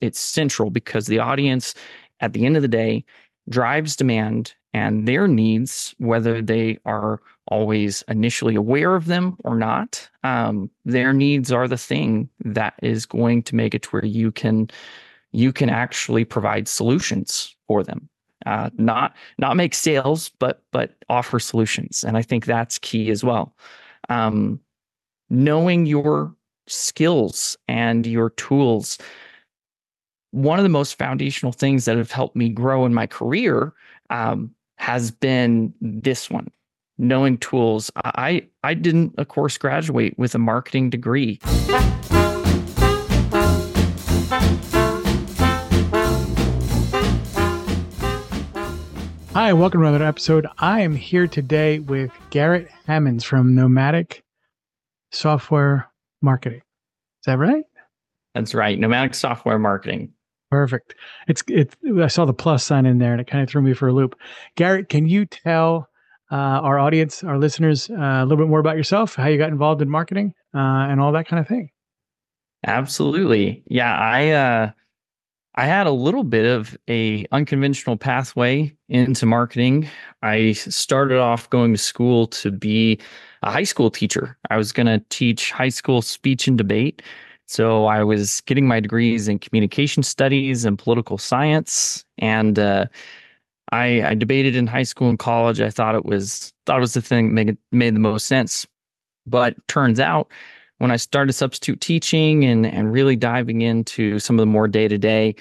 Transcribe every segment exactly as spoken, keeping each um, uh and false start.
it's central because the audience at the end of the day drives demand, and their needs, whether they are always initially aware of them or not, um, their needs are the thing that is going to make it to where you can you can actually provide solutions for them. Uh, not not make sales, but but offer solutions. And I think that's key as well. Um, knowing your skills and your tools. One of the most foundational things that have helped me grow in my career um, has been this one, knowing tools. I I didn't, of course, graduate with a marketing degree. Hi, welcome to another episode. I am here today with Garrett Hammonds from Nomadic Software Marketing. Is that right? That's right. Nomadic Software Marketing. Perfect. It's it's. I saw the plus sign in there, and it kind of threw me for a loop. Garrett, can you tell uh, our audience, our listeners, uh, a little bit more about yourself, how you got involved in marketing, uh, and all that kind of thing? Absolutely. Yeah, I uh, I had a little bit of a unconventional pathway into marketing. I started off going to school to be a high school teacher. I was going to teach high school speech and debate. So I was getting my degrees in communication studies and political science, and uh, I, I debated in high school and college. I thought it was thought it was the thing that made, made the most sense. But turns out, when I started substitute teaching and and really diving into some of the more day to day,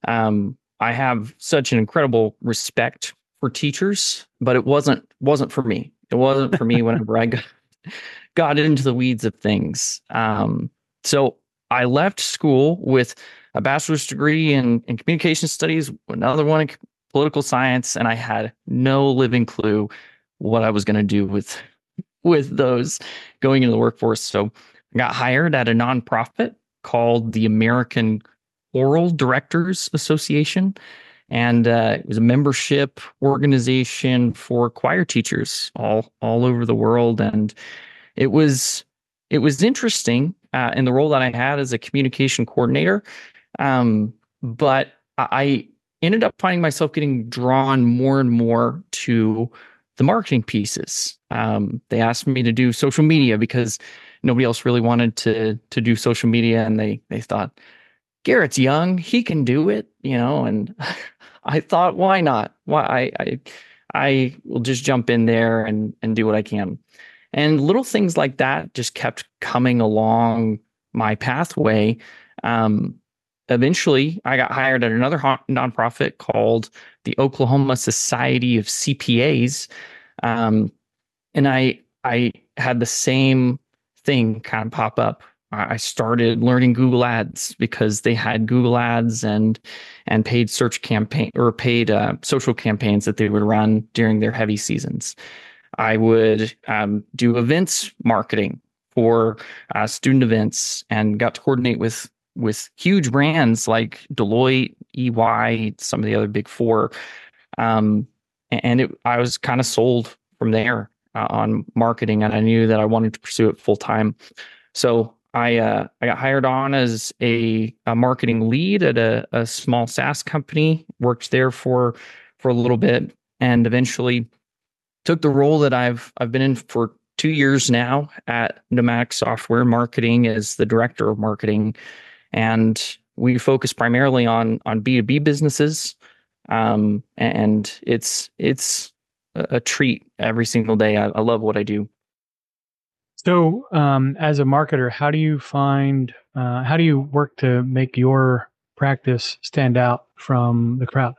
I have such an incredible respect for teachers. But it wasn't wasn't for me. It wasn't for me whenever I got got into the weeds of things. Um, so I left school with a bachelor's degree in, in communication studies, another one in political science, and I had no living clue what I was going to do with with those going into the workforce. So I got hired at a nonprofit called the American Choral Directors Association. And uh, it was a membership organization for choir teachers all all over the world. And it was it was interesting uh, in the role that I had as a communication coordinator. Um, but I ended up finding myself getting drawn more and more to the marketing pieces. Um, they asked me to do social media because nobody else really wanted to to do social media, and they they thought Garrett's young, he can do it, you know. And I thought, why not? Why I I I will just jump in there and and do what I can. And little things like that just kept coming along my pathway. Um, eventually, I got hired at another ho- nonprofit called the Oklahoma Society of C P As, um, and I I had the same thing kind of pop up. I started learning Google Ads because they had Google Ads and and paid search campaign or paid uh, social campaigns that they would run during their heavy seasons. I would um, do events marketing for uh, student events and got to coordinate with with huge brands like Deloitte, E Y, some of the other big four. Um, and it, I was kind of sold from there uh, on marketing, and I knew that I wanted to pursue it full time. So I uh, I got hired on as a, a marketing lead at a, a small SaaS company. Worked there for for a little bit, and eventually took the role that I've I've been in for two years now at Nomadic Software Marketing as the director of marketing, and we focus primarily on on B two B businesses, um, and it's it's a, a treat every single day. I, I love what I do. So, um, as a marketer, how do you find, uh, how do you work to make your practice stand out from the crowd?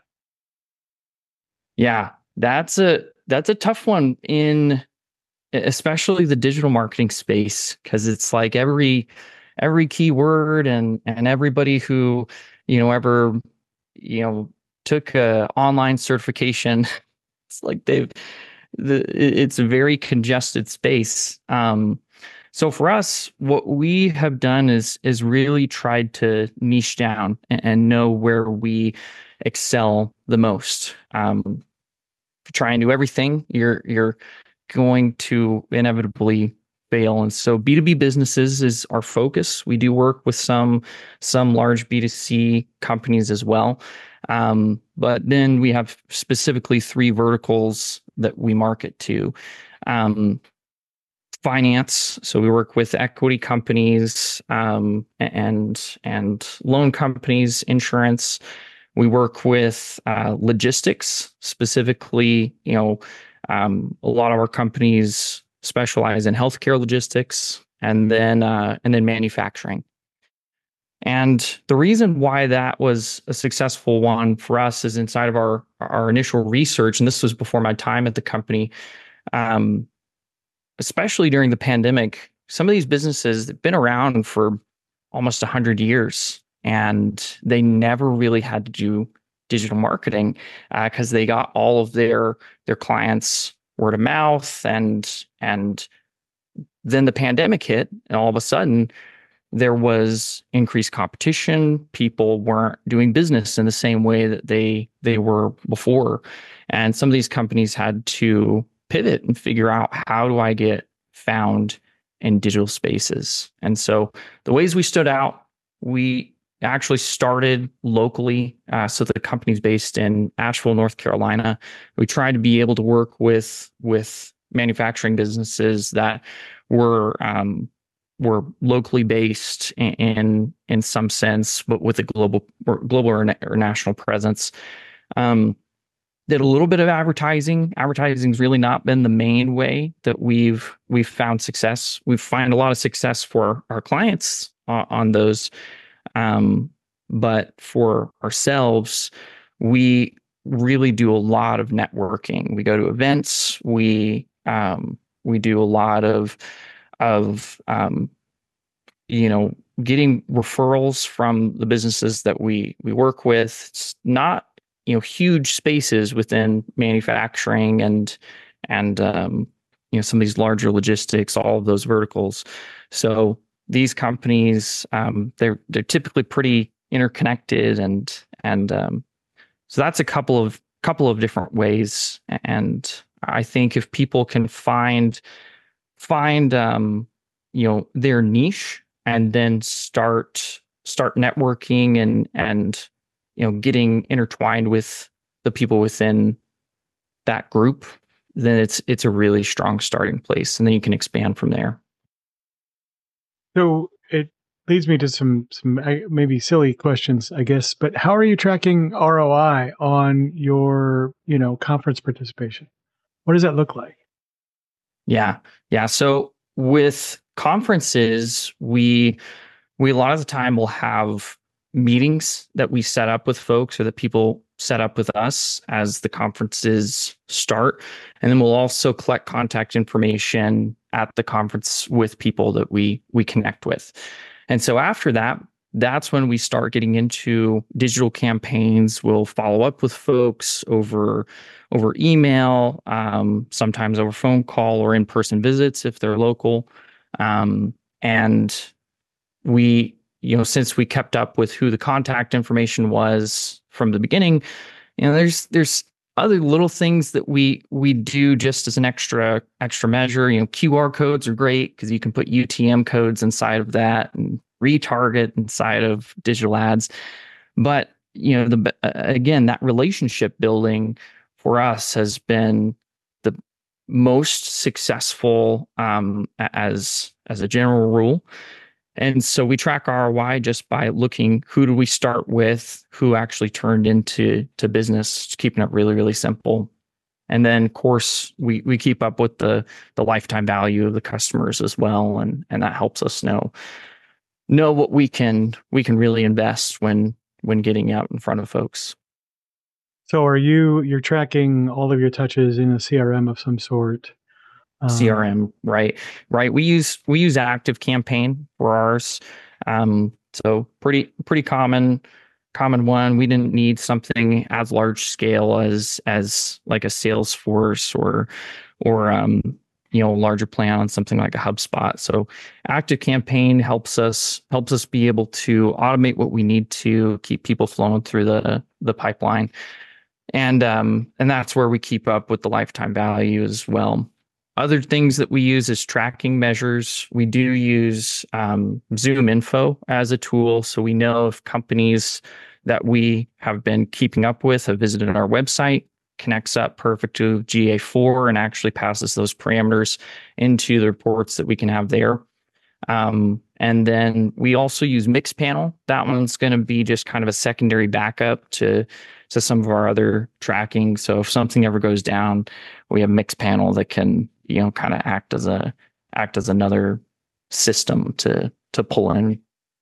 Yeah, that's a that's a tough one in especially the digital marketing space, because it's like every every keyword and and everybody who you know ever you know took a online certification. It's like they've the it's a very congested space. Um, so for us, what we have done is is really tried to niche down and, and know where we excel the most. Um, if you try and do everything, you're you're going to inevitably fail. And so B two B businesses is our focus. We do work with some some large B two C companies as well. Um, but then we have specifically three verticals that we market to. Um, finance. So we work with equity companies, um, and and loan companies, insurance. We work with uh, logistics, specifically. You know, um, a lot of our companies specialize in healthcare logistics, and then uh, and then manufacturing. And the reason why that was a successful one for us is inside of our our initial research, and this was before my time at the company. Um, especially during the pandemic, some of these businesses have been around for almost one hundred years, and they never really had to do digital marketing because uh, they got all of their their clients word of mouth, and and then the pandemic hit, and all of a sudden there was increased competition. People weren't doing business in the same way that they they were before, and some of these companies had to pivot and figure out, how do I get found in digital spaces? And so the ways we stood out, we actually started locally. Uh, so the company's based in Asheville, North Carolina. We tried to be able to work with with manufacturing businesses that were um, were locally based in, in in some sense, but with a global or global or, na- or national presence. Um, did a little bit of advertising. Advertising's really not been the main way that we've we've found success. We find a lot of success for our clients uh, on those, um, but for ourselves, we really do a lot of networking. We go to events. We um, we do a lot of of um, you know getting referrals from the businesses that we we work with. It's not you know huge spaces within manufacturing and and um, you know some of these larger logistics, all of those verticals. So these companies, um, they're they're typically pretty interconnected, and and um, so that's a couple of couple of different ways. And I think if people can find find um, you know their niche, and then start start networking and and you know getting intertwined with the people within that group, then it's it's a really strong starting place, and then you can expand from there. So it leads me to some some uh, maybe silly questions, I guess. But how are you tracking R O I on your you know conference participation? What does that look like? Yeah, yeah. So with conferences, we we a lot of the time will have meetings that we set up with folks, or that people set up with us as the conferences start. And then we'll also collect contact information at the conference with people that we we connect with. And so after that, that's when we start getting into digital campaigns. We'll follow up with folks over over email, um, sometimes over phone call or in-person visits if they're local. Um, and we, you know, since we kept up with who the contact information was from the beginning, you know, there's there's other little things that we we do just as an extra extra measure. You know, Q R codes are great because you can put U T M codes inside of that and retarget inside of digital ads. But you know, the again, that relationship building for us has been the most successful, um, as as a general rule. And so we track R O I just by looking, who do we start with, who actually turned into to business, keeping it really, really simple. And then, of course, we we keep up with the the lifetime value of the customers as well, and and that helps us know know what we can we can really invest when when getting out in front of folks. So are you you're tracking all of your touches in a C R M of some sort? C R Um, M, right? Right. We use we use Active Campaign for ours. Um, so pretty pretty common common one. We didn't need something as large scale as as like a Salesforce or or um, you know, larger plan on something like a HubSpot. So Active Campaign helps us helps us be able to automate what we need to keep people flowing through the the pipeline. And um and that's where we keep up with the lifetime value as well. Other things that we use as tracking measures. We do use um, Zoom Info as a tool. So we know if companies that we have been keeping up with have visited our website, connects up perfect to G A four and actually passes those parameters into the reports that we can have there. Um, and then we also use Mixpanel. That one's going to be just kind of a secondary backup to to some of our other tracking. So if something ever goes down, we have Mixpanel that can, you know, kind of act as a act as another system to to pull in.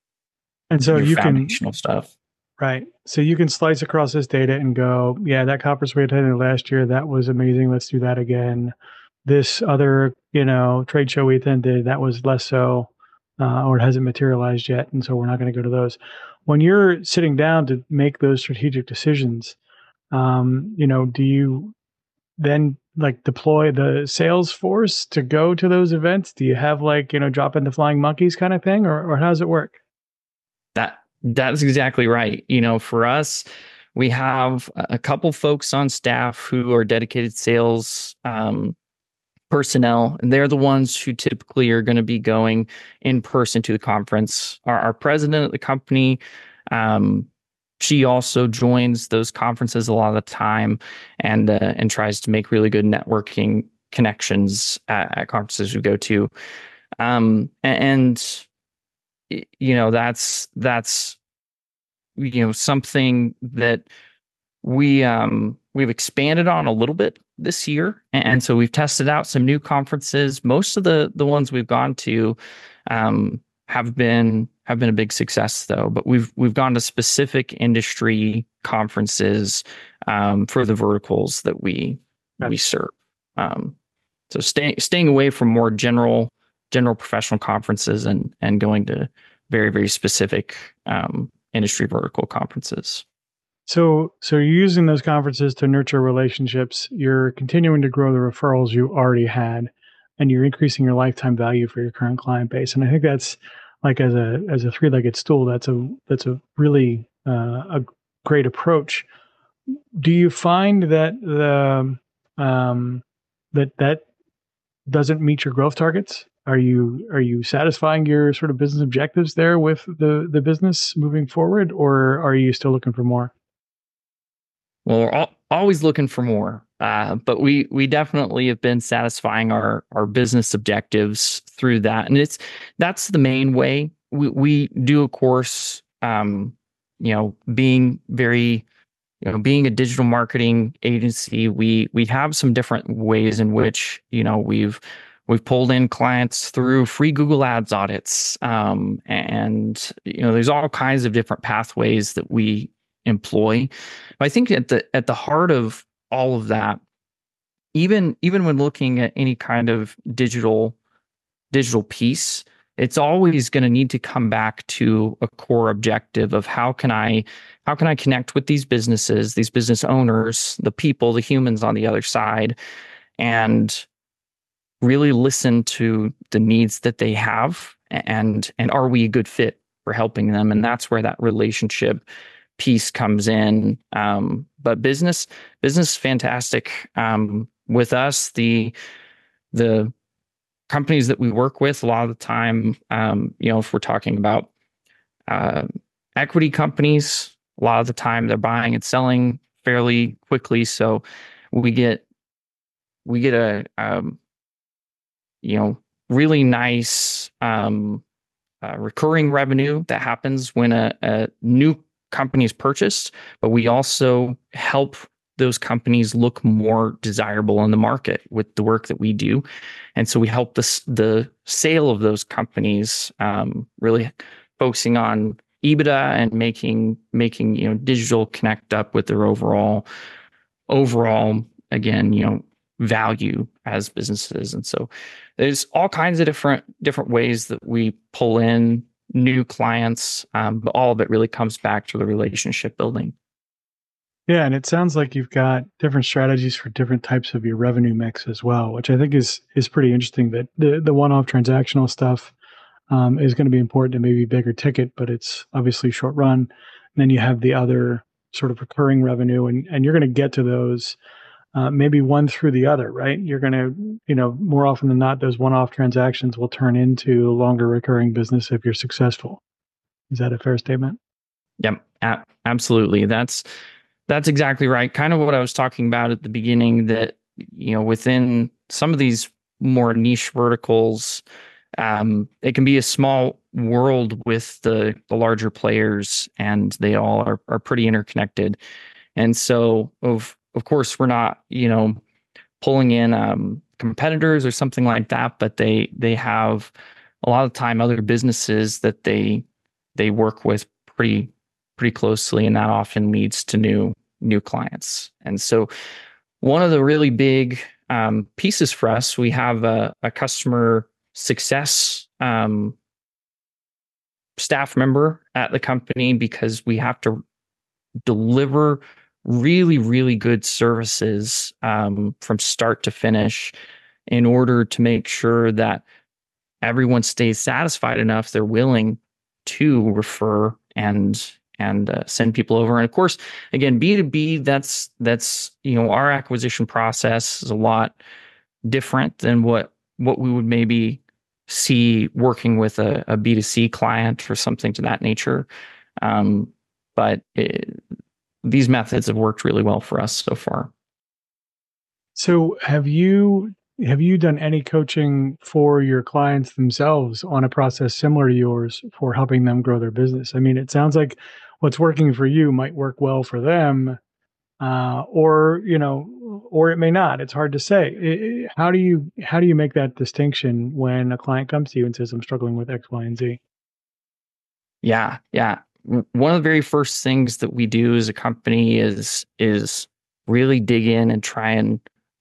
And so you can foundational stuff. Right. So you can slice across this data and go, yeah, that conference we attended last year, that was amazing. Let's do that again. This other, you know, trade show we attended, that was less so, uh, or it hasn't materialized yet. And so we're not going to go to those. When you're sitting down to make those strategic decisions, um, you know, do you then like deploy the sales force to go to those events? Do you have like, you know, drop in the flying monkeys kind of thing, or, or how does it work? That that's exactly right. You know, for us, we have a couple folks on staff who are dedicated sales um, personnel, and they're the ones who typically are going to be going in person to the conference. Our, our president of the company, um, she also joins those conferences a lot of the time, and uh, and tries to make really good networking connections at, at conferences we go to. Um, and you know, that's that's you know something that we um we've expanded on a little bit this year, and so we've tested out some new conferences. Most of the the ones we've gone to um have been have been a big success though, but we've we've gone to specific industry conferences um for the verticals that we Gotcha. we serve. Um so staying staying away from more general general professional conferences and and going to very very specific um industry vertical conferences. So, so you're using those conferences to nurture relationships. You're continuing to grow the referrals you already had, and you're increasing your lifetime value for your current client base. And I think that's like as a as a three-legged stool. That's a that's a really uh, a great approach. Do you find that the um, that that doesn't meet your growth targets? Are you are you satisfying your sort of business objectives there with the the business moving forward, or are you still looking for more? Well, we're al- always looking for more, uh, but we we definitely have been satisfying our our business objectives through that, and it's that's the main way. We we do, of course, um, you know, being very, you know, being a digital marketing agency, we we have some different ways in which, you know, we've we've pulled in clients through free Google Ads audits, um, and you know, there's all kinds of different pathways that we employ. I think at the at the heart of all of that, even even when looking at any kind of digital digital piece, it's always going to need to come back to a core objective of how can I how can I connect with these businesses, these business owners, the people, the humans on the other side, and really listen to the needs that they have, and and are we a good fit for helping them? And that's where that relationship piece comes in. Um, but business, business is fantastic. Um, with us, the the companies that we work with, a lot of the time, um, you know, if we're talking about uh, equity companies, a lot of the time they're buying and selling fairly quickly. So we get we get a um, you know really nice um, uh, recurring revenue that happens when a, a new company is purchased, but we also help those companies look more desirable in the market with the work that we do. And so we help the, the sale of those companies, um, really focusing on EBITDA and making, making, you know, digital connect up with their overall, overall, again, you know, value as businesses. And so there's all kinds of different, different ways that we pull in new clients, um, but all of it really comes back to the relationship building. Yeah, and it sounds like you've got different strategies for different types of your revenue mix as well, which I think is is pretty interesting. That the the one-off transactional stuff um, is going to be important and maybe bigger ticket, but it's obviously short run. And then you have the other sort of recurring revenue, and and you're going to get to those uh, maybe one through the other, right? You're going to, you know, more often than not, those one-off transactions will turn into longer recurring business if you're successful. Is that a fair statement? Yep, a- absolutely. That's that's exactly right. Kind of what I was talking about at the beginning, that, you know, within some of these more niche verticals, um, it can be a small world with the the larger players, and they all are are pretty interconnected. And so, of of course, we're not, you know, pulling in um, competitors or something like that, but they they have a lot of time other businesses that they they work with pretty pretty closely, and that often leads to new new clients. And so, one of the really big um, pieces for us, we have a, a customer success um, staff member at the company, because we have to deliver really, really good services um, from start to finish, in order to make sure that everyone stays satisfied enough they're willing to refer and and uh, send people over. And of course, again, B two B, that's that's you know, our acquisition process is a lot different than what what we would maybe see working with a, a B two C client or something to that nature. Um, but it, these methods have worked really well for us so far. So have you have you done any coaching for your clients themselves on a process similar to yours for helping them grow their business? I mean, it sounds like what's working for you might work well for them, uh, or you know, or it may not. It's hard to say. I- I- How do you how do you make that distinction when a client comes to you and says, "I'm struggling with X, Y, and Z"? Yeah, yeah. W- One of the very first things that we do as a company is is really dig in and try and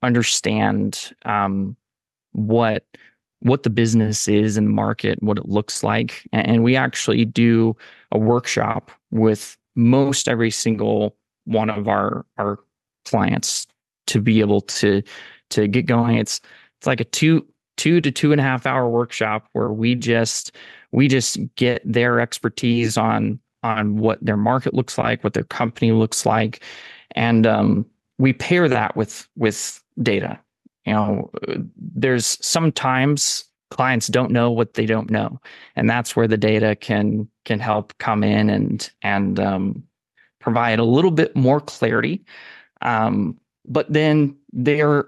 understand um, what what the business is in the market, what it looks like. A- And we actually do a workshop with most every single one of our our clients to be able to to get going. It's it's like a two two to two and a half hour workshop where we just we just get their expertise on on what their market looks like, what their company looks like, and um, we pair that with with data. You know, there's sometimes clients don't know what they don't know, and that's where the data can can help come in and and um, provide a little bit more clarity. Um, but then there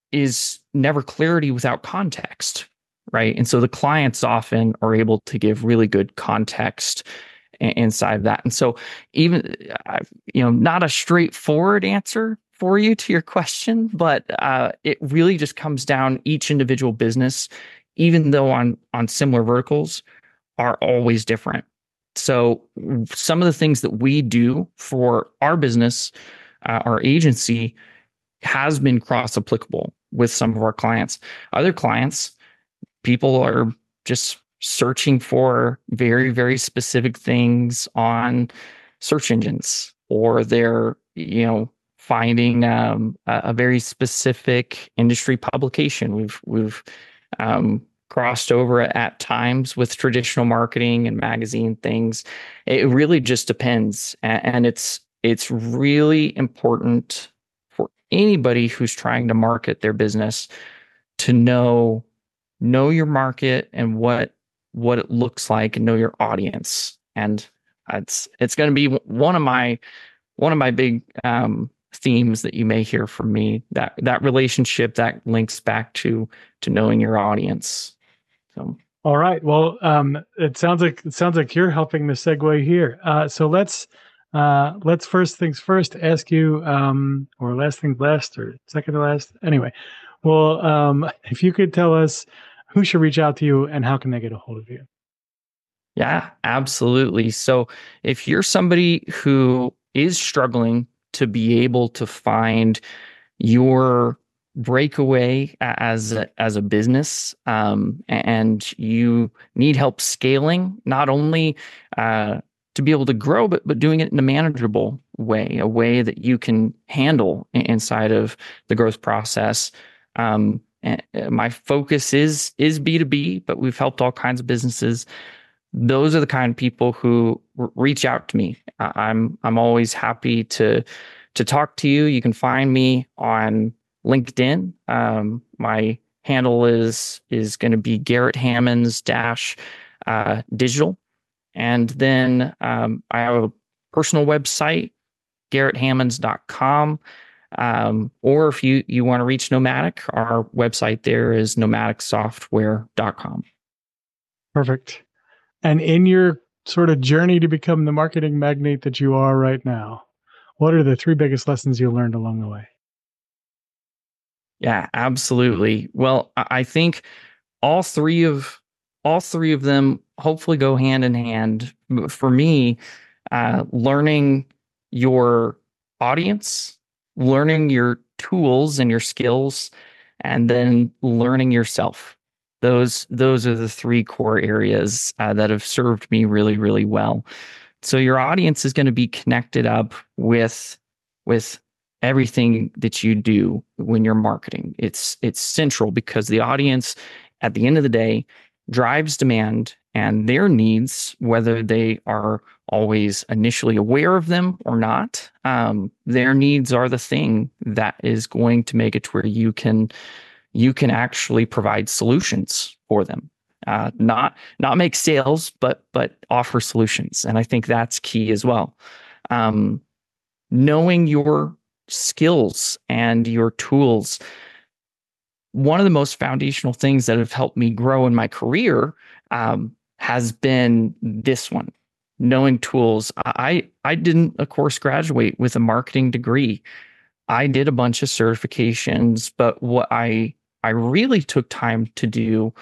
is never clarity without context, right? And so the clients often are able to give really good context inside of that. And so, even uh, you know, not a straightforward answer for you to your question, but uh, it really just comes down, each individual business, even though on on similar verticals, are always different. So some of the things that we do for our business, uh, our agency, has been cross applicable with some of our clients. Other clients, people are just searching for very, very specific things on search engines, or they're, you know, finding um, a, a very specific industry publication. We've we've um, crossed over at times with traditional marketing and magazine things. It really just depends, and, and it's it's really important for anybody who's trying to market their business to know know your market and what what it looks like, and know your audience. And it's it's going to be one of my one of my big um, themes that you may hear from me, that that relationship that links back to to knowing your audience. So All right. Well, um, it sounds like it sounds like you're helping the segue here. Uh, so let's uh, let's first things first ask you, um, or last things last, or second to last. Anyway, well, um, if you could tell us who should reach out to you and how can they get a hold of you? yeah, absolutely. So if you're somebody who is struggling to be able to find your breakaway as a, as a business, um, and you need help scaling, not only uh, to be able to grow, but but doing it in a manageable way, a way that you can handle inside of the growth process. Um, and uh, my focus is is B two B, but we've helped all kinds of businesses. Those are the kind of people who r- reach out to me. I- I'm I'm always happy to to talk to you, you can find me on LinkedIn. Um, my handle is is going to be Garrett Hammonds dash uh, digital. And then um, I have a personal website, garrett hammonds dot com. Um, or if you, you want to reach Nomadic, our website there is nomadic software dot com. Perfect. And in your sort of journey to become the marketing magnate that you are right now, what are the three biggest lessons you learned along the way? Yeah, absolutely. Well, I think all three of all three of them hopefully go hand in hand. For me, uh, learning your audience, learning your tools and your skills, and then learning yourself. Those those are the three core areas uh, that have served me really, really well. So your audience is going to be connected up with with everything that you do when you're marketing. It's it's central because the audience, at the end of the day, drives demand, and their needs, whether they are always initially aware of them or not, um, their needs are the thing that is going to make it to where you can you can actually provide solutions for them. Uh, not not make sales, but but offer solutions, and I think that's key as well. Um, knowing your skills and your tools. One of the most foundational things that have helped me grow in my career um, has been this one, knowing tools. I I didn't, of course, graduate with a marketing degree. I did a bunch of certifications, but what I I really took time to do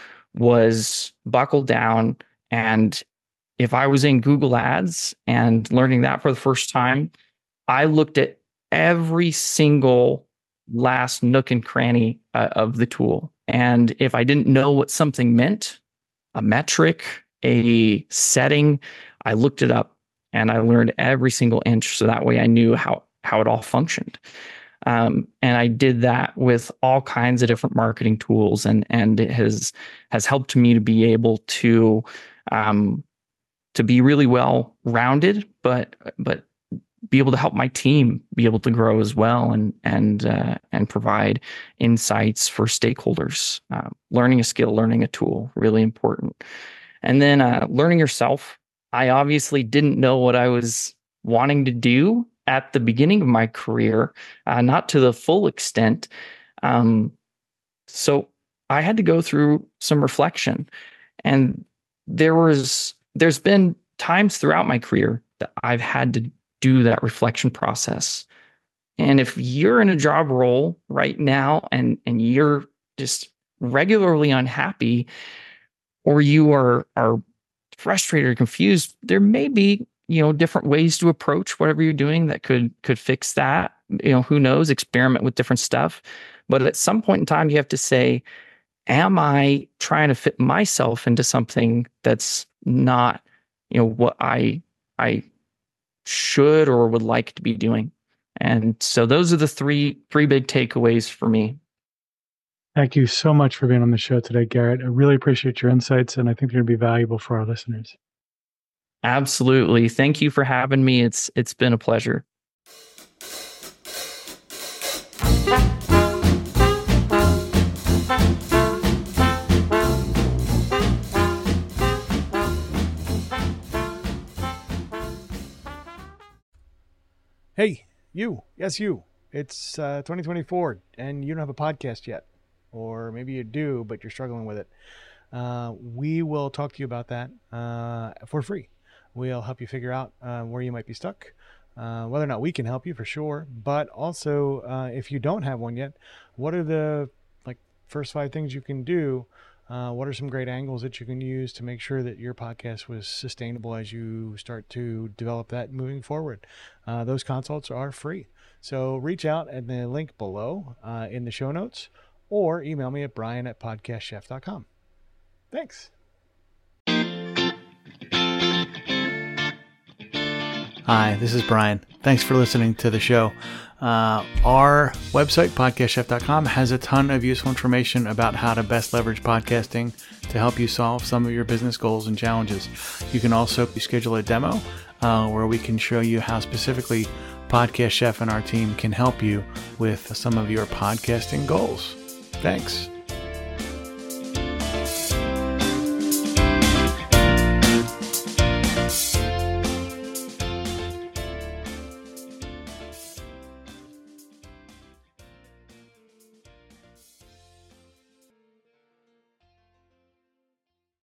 was buckle down. And if I was in Google Ads and learning that for the first time, I looked at every single last nook and cranny uh, of the tool. And if I didn't know what something meant, a metric, a setting, I looked it up and I learned every single inch. So that way I knew how, how it all functioned. Um, and I did that with all kinds of different marketing tools, and, and it has, has helped me to be able to, um, to be really well rounded, but, but be able to help my team be able to grow as well, and and uh, and provide insights for stakeholders. Uh, learning a skill, learning a tool, really important. And then uh, learning yourself. I obviously didn't know what I was wanting to do at the beginning of my career, uh, not to the full extent. Um, so I had to go through some reflection, and there was there's been times throughout my career that I've had to do that reflection process. And if you're in a job role right now and and you're just regularly unhappy, or you are are frustrated or confused, there may be, you know, different ways to approach whatever you're doing that could could fix that. You know, who knows, experiment with different stuff. But at some point in time, you have to say, am I trying to fit myself into something that's not, you know, what I I should or would like to be doing? And so those are the three three big takeaways for me. Thank you so much for being on the show today, Garrett. I really appreciate your insights, and I think they're going to be valuable for our listeners. Absolutely. Thank you for having me. It's it's been a pleasure. Hey, you. Yes, you. It's uh, twenty twenty-four, and you don't have a podcast yet. Or maybe you do, but you're struggling with it. Uh, we will talk to you about that uh, for free. We'll help you figure out uh, where you might be stuck, uh, whether or not we can help you for sure. But also, uh, if you don't have one yet, what are the like first five things you can do? Uh, what are some great angles that you can use to make sure that your podcast was sustainable as you start to develop that moving forward? Uh, those consults are free. So reach out at the link below uh, in the show notes, or email me at brian at podcast chef dot com. Thanks. Hi, this is Brian. Thanks for listening to the show. Uh, our website, podcast chef dot com, has a ton of useful information about how to best leverage podcasting to help you solve some of your business goals and challenges. You can also schedule a demo uh, where we can show you how specifically Podcast Chef and our team can help you with some of your podcasting goals. Thanks.